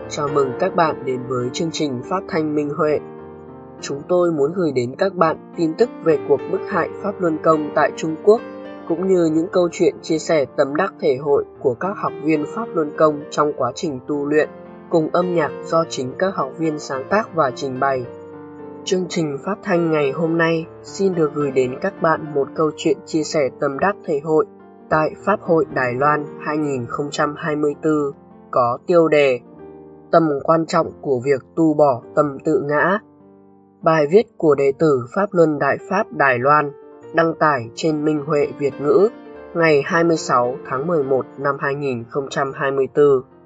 Chào mừng các bạn đến với chương trình phát thanh Minh Huệ. Chúng tôi muốn gửi đến các bạn tin tức về cuộc bức hại Pháp Luân Công tại Trung Quốc, cũng như những câu chuyện chia sẻ tâm đắc thể hội của các học viên Pháp Luân Công trong quá trình tu luyện, cùng âm nhạc do chính các học viên sáng tác và trình bày. Chương trình phát thanh ngày hôm nay xin được gửi đến các bạn một câu chuyện chia sẻ tâm đắc thể hội tại Pháp hội Đài Loan 2024 có tiêu đề Tầm quan trọng của việc tu bỏ tâm tự ngã. Bài viết của đệ tử Pháp Luân Đại Pháp Đài Loan đăng tải trên Minh Huệ Việt ngữ ngày 26 tháng 11 năm 2024.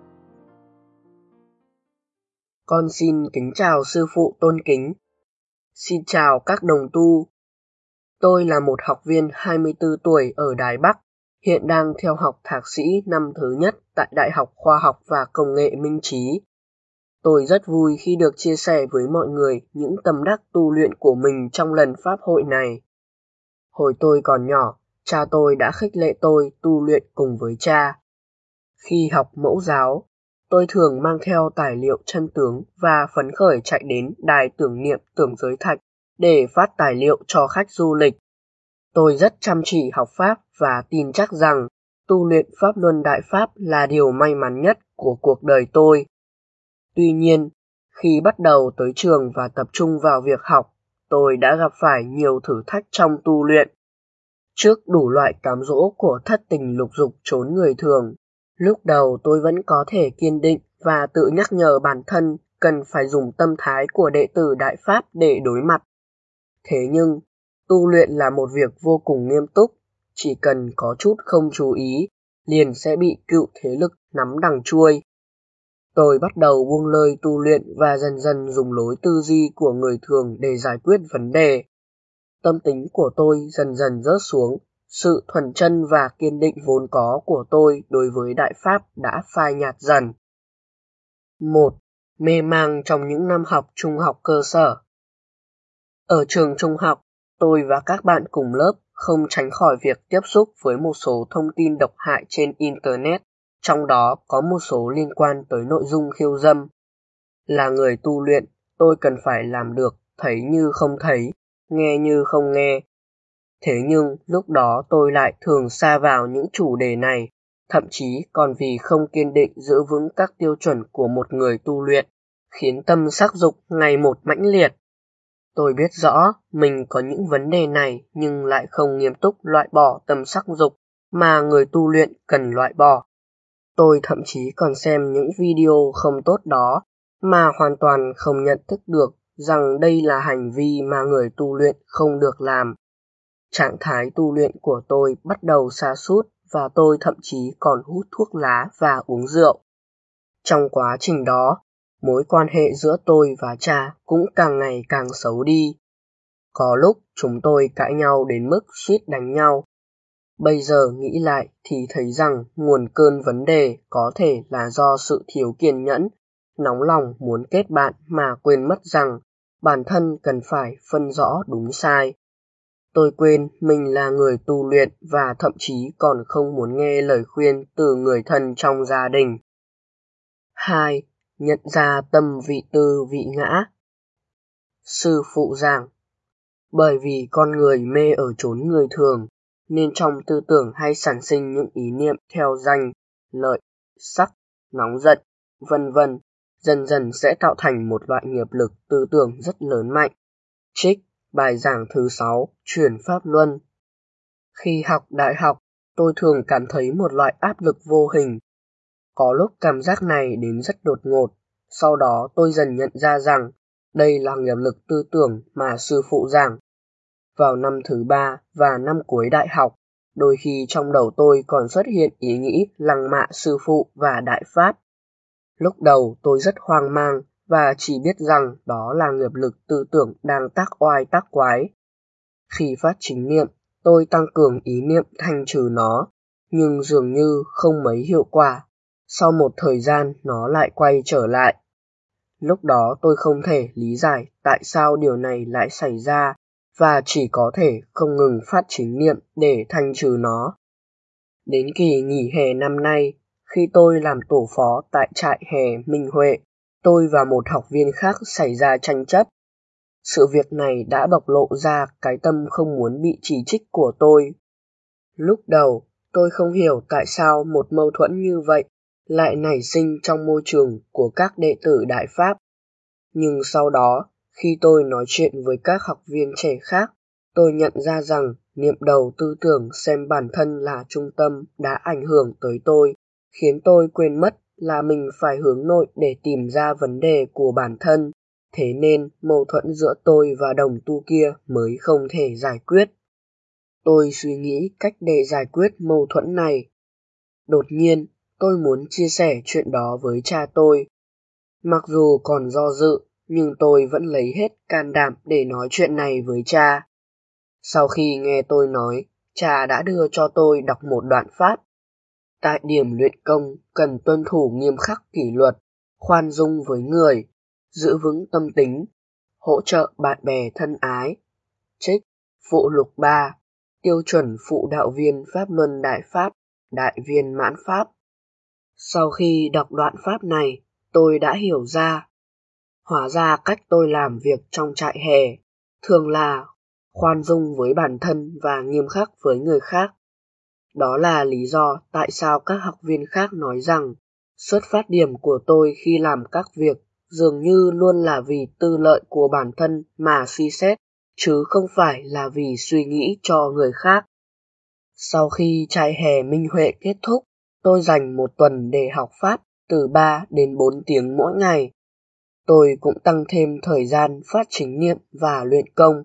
Con xin kính chào sư phụ tôn kính. Xin chào các đồng tu. Tôi là một học viên 24 tuổi ở Đài Bắc, hiện đang theo học thạc sĩ năm thứ nhất tại Đại học Khoa học và Công nghệ Minh Trí. Tôi rất vui khi được chia sẻ với mọi người những tâm đắc tu luyện của mình trong lần pháp hội này. Hồi tôi còn nhỏ, cha tôi đã khích lệ tôi tu luyện cùng với cha. Khi học mẫu giáo, tôi thường mang theo tài liệu chân tướng và phấn khởi chạy đến đài tưởng niệm Tưởng Giới Thạch để phát tài liệu cho khách du lịch. Tôi rất chăm chỉ học Pháp và tin chắc rằng tu luyện Pháp Luân Đại Pháp là điều may mắn nhất của cuộc đời tôi. Tuy nhiên, khi bắt đầu tới trường và tập trung vào việc học, tôi đã gặp phải nhiều thử thách trong tu luyện. Trước đủ loại cám dỗ của thất tình lục dục trốn người thường, lúc đầu tôi vẫn có thể kiên định và tự nhắc nhở bản thân cần phải dùng tâm thái của đệ tử Đại Pháp để đối mặt. Thế nhưng, tu luyện là một việc vô cùng nghiêm túc, chỉ cần có chút không chú ý, liền sẽ bị cựu thế lực nắm đằng chuôi. Tôi bắt đầu buông lơi tu luyện và dần dần dùng lối tư duy của người thường để giải quyết vấn đề. Tâm tính của tôi dần dần rớt xuống, sự thuần chân và kiên định vốn có của tôi đối với Đại Pháp đã phai nhạt dần. 1. Mê mang trong những năm học trung học cơ sở. Ở trường trung học, tôi và các bạn cùng lớp không tránh khỏi việc tiếp xúc với một số thông tin độc hại trên Internet, trong đó có một số liên quan tới nội dung khiêu dâm. Là người tu luyện, tôi cần phải làm được thấy như không thấy, nghe như không nghe. Thế nhưng lúc đó tôi lại thường sa vào những chủ đề này, thậm chí còn vì không kiên định giữ vững các tiêu chuẩn của một người tu luyện, khiến tâm sắc dục ngày một mãnh liệt. Tôi biết rõ mình có những vấn đề này nhưng lại không nghiêm túc loại bỏ tâm sắc dục mà người tu luyện cần loại bỏ. Tôi thậm chí còn xem những video không tốt đó mà hoàn toàn không nhận thức được rằng đây là hành vi mà người tu luyện không được làm. Trạng thái tu luyện của tôi bắt đầu sa sút và tôi thậm chí còn hút thuốc lá và uống rượu. Trong quá trình đó, mối quan hệ giữa tôi và cha cũng càng ngày càng xấu đi. Có lúc chúng tôi cãi nhau đến mức suýt đánh nhau. Bây giờ nghĩ lại thì thấy rằng nguồn cơn vấn đề có thể là do sự thiếu kiên nhẫn, nóng lòng muốn kết bạn mà quên mất rằng bản thân cần phải phân rõ đúng sai. Tôi quên mình là người tu luyện và thậm chí còn không muốn nghe lời khuyên từ người thân trong gia đình. 2. Nhận ra tâm vị tư vị ngã. Sư phụ giảng, bởi vì con người mê ở chốn người thường, nên trong tư tưởng hay sản sinh những ý niệm theo danh, lợi, sắc, nóng giận, vân vân, dần dần sẽ tạo thành một loại nghiệp lực tư tưởng rất lớn mạnh. Trích bài giảng thứ 6, Chuyển Pháp Luân. Khi học đại học, tôi thường cảm thấy một loại áp lực vô hình. Có lúc cảm giác này đến rất đột ngột, sau đó tôi dần nhận ra rằng đây là nghiệp lực tư tưởng mà sư phụ giảng. Vào năm thứ 3 và năm cuối đại học, đôi khi trong đầu tôi còn xuất hiện ý nghĩ lăng mạ sư phụ và Đại Pháp. Lúc đầu tôi rất hoang mang và chỉ biết rằng đó là nghiệp lực tư tưởng đang tác oai tác quái. Khi phát chính niệm, tôi tăng cường ý niệm thanh trừ nó, nhưng dường như không mấy hiệu quả. Sau một thời gian nó lại quay trở lại. Lúc đó tôi không thể lý giải tại sao điều này lại xảy ra và chỉ có thể không ngừng phát chính niệm để thanh trừ nó. Đến kỳ nghỉ hè năm nay, khi tôi làm tổ phó tại trại hè Minh Huệ, tôi và một học viên khác xảy ra tranh chấp. Sự việc này đã bộc lộ ra cái tâm không muốn bị chỉ trích của tôi. Lúc đầu, tôi không hiểu tại sao một mâu thuẫn như vậy lại nảy sinh trong môi trường của các đệ tử Đại Pháp. Nhưng sau đó, khi tôi nói chuyện với các học viên trẻ khác, tôi nhận ra rằng niệm đầu tư tưởng xem bản thân là trung tâm đã ảnh hưởng tới tôi, khiến tôi quên mất là mình phải hướng nội để tìm ra vấn đề của bản thân. Thế nên mâu thuẫn giữa tôi và đồng tu kia mới không thể giải quyết. Tôi suy nghĩ cách để giải quyết mâu thuẫn này. Đột nhiên, tôi muốn chia sẻ chuyện đó với cha tôi. Mặc dù còn do dự, nhưng tôi vẫn lấy hết can đảm để nói chuyện này với cha. Sau khi nghe tôi nói, cha đã đưa cho tôi đọc một đoạn pháp. Tại điểm luyện công cần tuân thủ nghiêm khắc kỷ luật, khoan dung với người, giữ vững tâm tính, hỗ trợ bạn bè thân ái. Trích Phụ lục 3, tiêu chuẩn phụ đạo viên Pháp Luân Đại Pháp, Đại Viên Mãn Pháp. Sau khi đọc đoạn pháp này, tôi đã hiểu ra. Hóa ra cách tôi làm việc trong trại hè thường là khoan dung với bản thân và nghiêm khắc với người khác. Đó là lý do tại sao các học viên khác nói rằng xuất phát điểm của tôi khi làm các việc dường như luôn là vì tư lợi của bản thân mà suy xét, chứ không phải là vì suy nghĩ cho người khác. Sau khi trại hè Minh Huệ kết thúc, tôi dành một tuần để học Pháp từ 3 đến 4 tiếng mỗi ngày. Tôi cũng tăng thêm thời gian phát chính niệm và luyện công.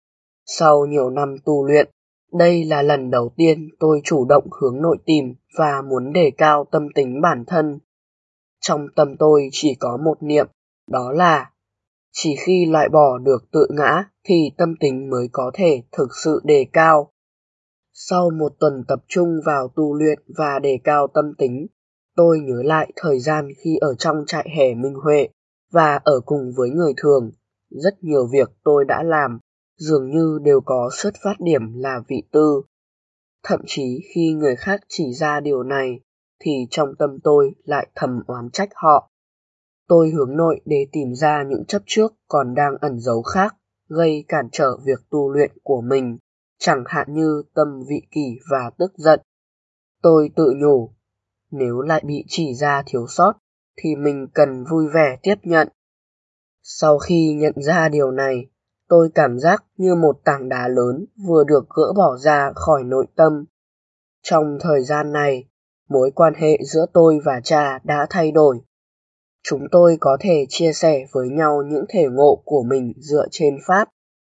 Sau nhiều năm tu luyện, đây là lần đầu tiên tôi chủ động hướng nội tìm và muốn đề cao tâm tính bản thân. Trong tâm tôi chỉ có một niệm, đó là chỉ khi loại bỏ được tự ngã thì tâm tính mới có thể thực sự đề cao. Sau một tuần tập trung vào tu luyện và đề cao tâm tính, tôi nhớ lại thời gian khi ở trong trại hè Minh Huệ và ở cùng với người thường. Rất nhiều việc tôi đã làm dường như đều có xuất phát điểm là vị tư. Thậm chí khi người khác chỉ ra điều này, thì trong tâm tôi lại thầm oán trách họ. Tôi hướng nội để tìm ra những chấp trước còn đang ẩn giấu khác, gây cản trở việc tu luyện của mình, chẳng hạn như tâm vị kỷ và tức giận. Tôi tự nhủ, nếu lại bị chỉ ra thiếu sót, thì mình cần vui vẻ tiếp nhận. Sau khi nhận ra điều này, tôi cảm giác như một tảng đá lớn vừa được gỡ bỏ ra khỏi nội tâm. Trong thời gian này, mối quan hệ giữa tôi và cha đã thay đổi. Chúng tôi có thể chia sẻ với nhau những thể ngộ của mình dựa trên Pháp.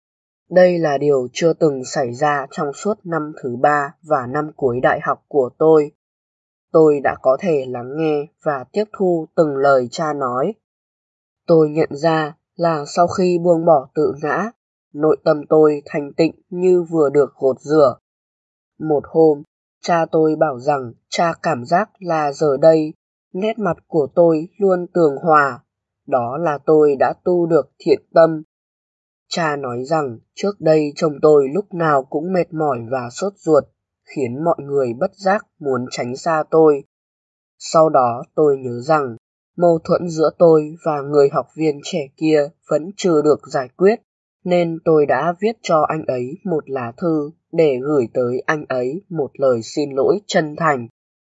Đây là điều chưa từng xảy ra trong suốt năm thứ 3 và năm cuối đại học của tôi. Tôi đã có thể lắng nghe và tiếp thu từng lời cha nói. Tôi nhận ra là sau khi buông bỏ tự ngã, nội tâm tôi thanh tịnh như vừa được gột rửa. Một hôm, cha tôi bảo rằng cha cảm giác là giờ đây, nét mặt của tôi luôn tường hòa. Đó là tôi đã tu được thiện tâm. Cha nói rằng trước đây chồng tôi lúc nào cũng mệt mỏi và sốt ruột, khiến mọi người bất giác muốn tránh xa tôi. Sau đó tôi nhớ rằng mâu thuẫn giữa tôi và người học viên trẻ kia vẫn chưa được giải quyết, nên tôi đã viết cho anh ấy một lá thư để gửi tới anh ấy một lời xin lỗi chân thành.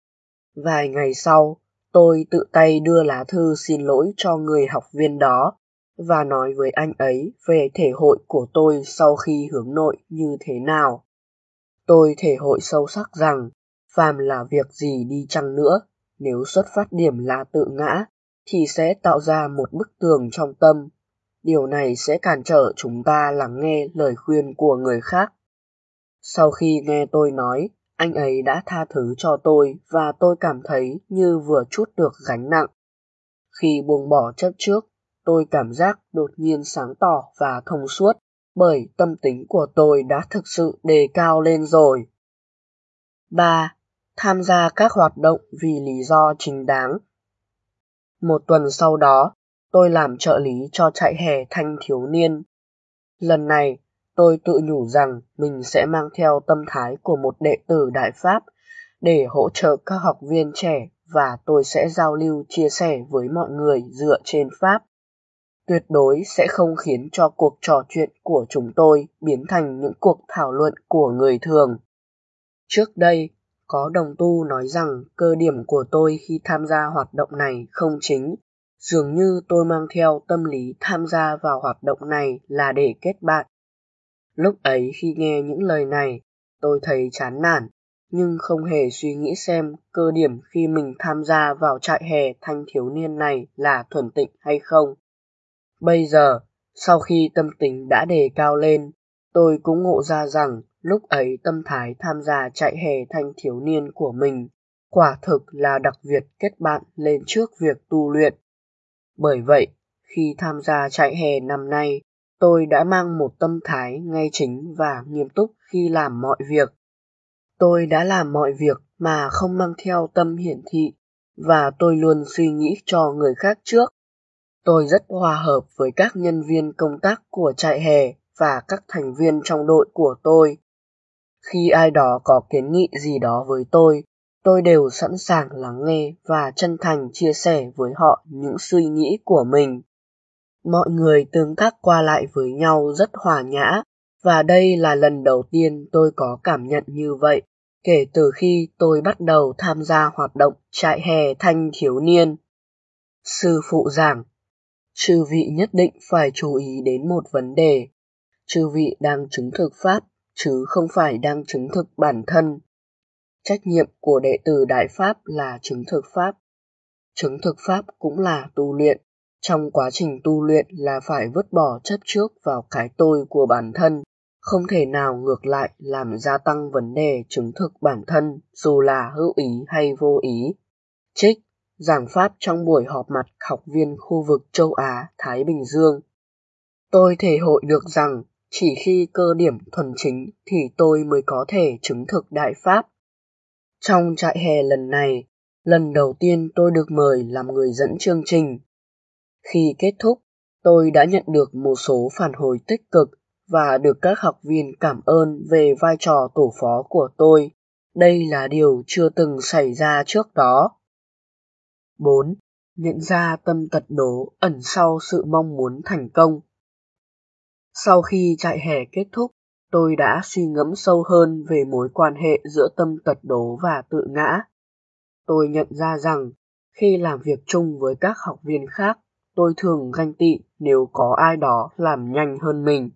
Vài ngày sau, tôi tự tay đưa lá thư xin lỗi cho người học viên đó và nói với anh ấy về thể hội của tôi sau khi hướng nội như thế nào. Tôi thể hội sâu sắc rằng, phàm là việc gì đi chăng nữa, nếu xuất phát điểm là tự ngã, thì sẽ tạo ra một bức tường trong tâm. Điều này sẽ cản trở chúng ta lắng nghe lời khuyên của người khác. Sau khi nghe tôi nói, anh ấy đã tha thứ cho tôi và tôi cảm thấy như vừa trút được gánh nặng. Khi buông bỏ chấp trước, tôi cảm giác đột nhiên sáng tỏ và thông suốt, bởi tâm tính của tôi đã thực sự đề cao lên rồi. 3. Tham gia các hoạt động vì lý do chính đáng. Một tuần sau đó, tôi làm trợ lý cho trại hè thanh thiếu niên. Lần này, tôi tự nhủ rằng mình sẽ mang theo tâm thái của một đệ tử Đại Pháp để hỗ trợ các học viên trẻ và tôi sẽ giao lưu chia sẻ với mọi người dựa trên Pháp. Tuyệt đối sẽ không khiến cho cuộc trò chuyện của chúng tôi biến thành những cuộc thảo luận của người thường. Trước đây, có đồng tu nói rằng cơ điểm của tôi khi tham gia hoạt động này không chính. Dường như tôi mang theo tâm lý tham gia vào hoạt động này là để kết bạn. Lúc ấy khi nghe những lời này, tôi thấy chán nản, nhưng không hề suy nghĩ xem cơ điểm khi mình tham gia vào trại hè thanh thiếu niên này là thuần tịnh hay không. Bây giờ, sau khi tâm tính đã đề cao lên, tôi cũng ngộ ra rằng lúc ấy tâm thái tham gia trại hè thanh thiếu niên của mình quả thực là đặc biệt kết bạn lên trước việc tu luyện. Bởi vậy, khi tham gia trại hè năm nay, tôi đã mang một tâm thái ngay chính và nghiêm túc khi làm mọi việc. Tôi đã làm mọi việc mà không mang theo tâm hiển thị, và tôi luôn suy nghĩ cho người khác trước. Tôi rất hòa hợp với các nhân viên công tác của trại hè và các thành viên trong đội của tôi. Khi ai đó có kiến nghị gì đó với tôi đều sẵn sàng lắng nghe và chân thành chia sẻ với họ những suy nghĩ của mình. Mọi người tương tác qua lại với nhau rất hòa nhã, và đây là lần đầu tiên tôi có cảm nhận như vậy, kể từ khi tôi bắt đầu tham gia hoạt động trại hè thanh thiếu niên. Sư phụ giảng, chư vị nhất định phải chú ý đến một vấn đề. Chư vị đang chứng thực Pháp, chứ không phải đang chứng thực bản thân. Trách nhiệm của đệ tử Đại Pháp là chứng thực Pháp. Chứng thực Pháp cũng là tu luyện. Trong quá trình tu luyện là phải vứt bỏ chấp trước vào cái tôi của bản thân, không thể nào ngược lại làm gia tăng vấn đề chứng thực bản thân dù là hữu ý hay vô ý. Trích, giảng Pháp trong buổi họp mặt học viên khu vực châu Á, Thái Bình Dương. Tôi thể hội được rằng chỉ khi cơ điểm thuần chính thì tôi mới có thể chứng thực Đại Pháp. Trong trại hè lần này, lần đầu tiên tôi được mời làm người dẫn chương trình. Khi kết thúc, tôi đã nhận được một số phản hồi tích cực và được các học viên cảm ơn về vai trò tổ phó của tôi. Đây là điều chưa từng xảy ra trước đó. 4. Nhận ra tâm tật đố ẩn sau sự mong muốn thành công. Sau khi trại hè kết thúc, tôi đã suy ngẫm sâu hơn về mối quan hệ giữa tâm tật đố và tự ngã. Tôi nhận ra rằng, khi làm việc chung với các học viên khác, tôi thường ganh tị nếu có ai đó làm nhanh hơn mình.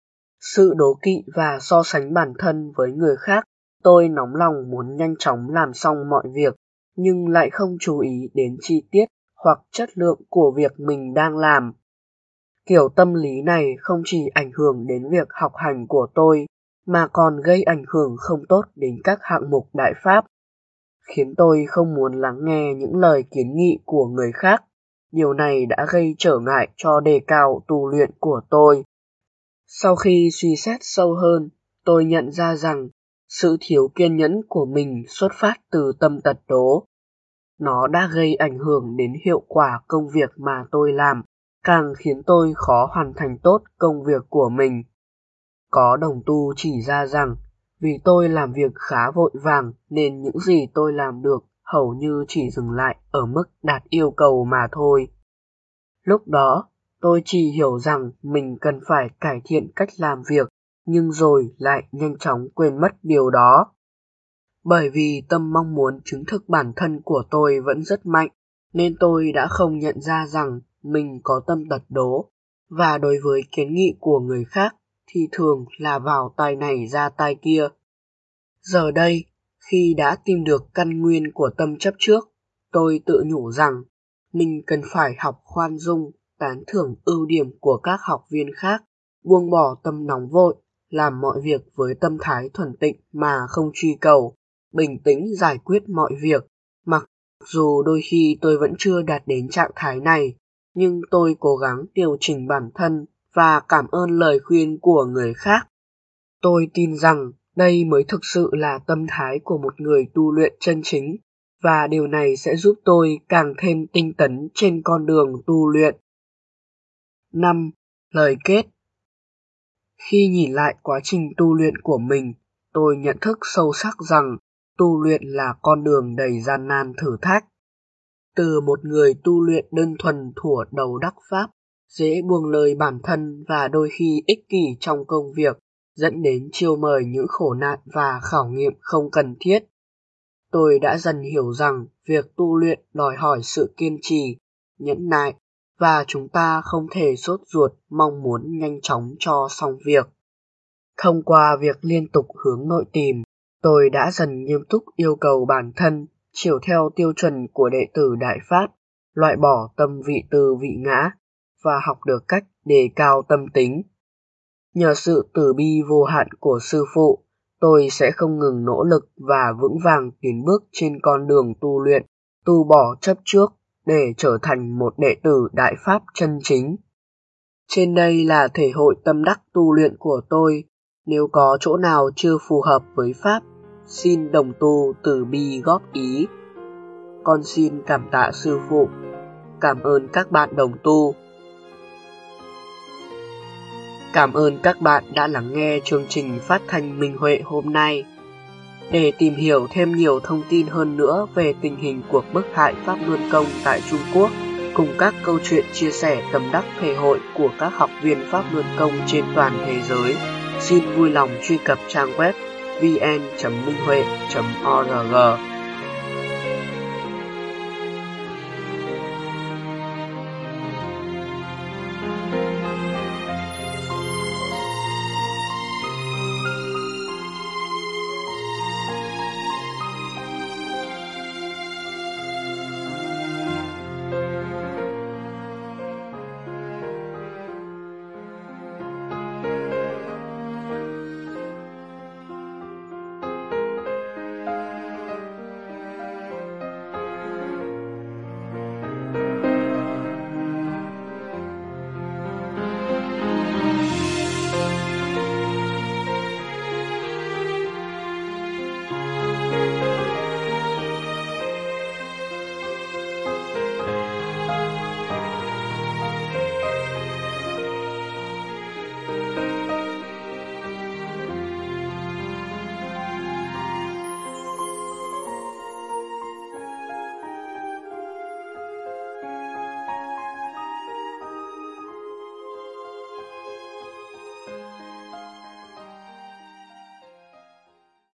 Sự đố kỵ và so sánh bản thân với người khác, tôi nóng lòng muốn nhanh chóng làm xong mọi việc, nhưng lại không chú ý đến chi tiết hoặc chất lượng của việc mình đang làm. Kiểu tâm lý này không chỉ ảnh hưởng đến việc học hành của tôi, mà còn gây ảnh hưởng không tốt đến các hạng mục Đại Pháp, khiến tôi không muốn lắng nghe những lời kiến nghị của người khác. Điều này đã gây trở ngại cho đề cao tu luyện của tôi. Sau khi suy xét sâu hơn, tôi nhận ra rằng sự thiếu kiên nhẫn của mình xuất phát từ tâm tật đố. Nó đã gây ảnh hưởng đến hiệu quả công việc mà tôi làm, càng khiến tôi khó hoàn thành tốt công việc của mình. Có đồng tu chỉ ra rằng, vì tôi làm việc khá vội vàng nên những gì tôi làm được hầu như chỉ dừng lại ở mức đạt yêu cầu mà thôi. Lúc đó, tôi chỉ hiểu rằng mình cần phải cải thiện cách làm việc, nhưng rồi lại nhanh chóng quên mất điều đó. Bởi vì tâm mong muốn chứng thực bản thân của tôi vẫn rất mạnh, nên tôi đã không nhận ra rằng mình có tâm tật đố, và đối với kiến nghị của người khác thì thường là vào tai này ra tai kia. Giờ đây, khi đã tìm được căn nguyên của tâm chấp trước, tôi tự nhủ rằng mình cần phải học khoan dung, tán thưởng ưu điểm của các học viên khác, buông bỏ tâm nóng vội, làm mọi việc với tâm thái thuần tịnh mà không truy cầu, bình tĩnh giải quyết mọi việc. Mặc dù đôi khi tôi vẫn chưa đạt đến trạng thái này, nhưng tôi cố gắng điều chỉnh bản thân và cảm ơn lời khuyên của người khác. Tôi tin rằng đây mới thực sự là tâm thái của một người tu luyện chân chính, và điều này sẽ giúp tôi càng thêm tinh tấn trên con đường tu luyện. 5. Lời kết. Khi nhìn lại quá trình tu luyện của mình, tôi nhận thức sâu sắc rằng tu luyện là con đường đầy gian nan thử thách. Từ một người tu luyện đơn thuần thuở đầu đắc pháp, dễ buông lời bản thân và đôi khi ích kỷ trong công việc, dẫn đến chiêu mời những khổ nạn và khảo nghiệm không cần thiết. Tôi đã dần hiểu rằng việc tu luyện đòi hỏi sự kiên trì, nhẫn nại, và chúng ta không thể sốt ruột mong muốn nhanh chóng cho xong việc. Thông qua việc liên tục hướng nội tìm, tôi đã dần nghiêm túc yêu cầu bản thân, chiều theo tiêu chuẩn của đệ tử Đại Pháp, loại bỏ tâm vị tư vị ngã, và học được cách đề cao tâm tính. Nhờ sự từ bi vô hạn của sư phụ, tôi sẽ không ngừng nỗ lực và vững vàng tiến bước trên con đường tu luyện, tu bỏ chấp trước để trở thành một đệ tử Đại Pháp chân chính. Trên đây là thể hội tâm đắc tu luyện của tôi. Nếu có chỗ nào chưa phù hợp với Pháp, xin đồng tu từ bi góp ý. Con xin cảm tạ sư phụ. Cảm ơn các bạn đồng tu. Cảm ơn các bạn đã lắng nghe chương trình phát thanh Minh Huệ hôm nay. Để tìm hiểu thêm nhiều thông tin hơn nữa về tình hình cuộc bức hại Pháp Luân Công tại Trung Quốc, cùng các câu chuyện chia sẻ tâm đắc thể hội của các học viên Pháp Luân Công trên toàn thế giới, xin vui lòng truy cập trang web vn.minhhuệ.org.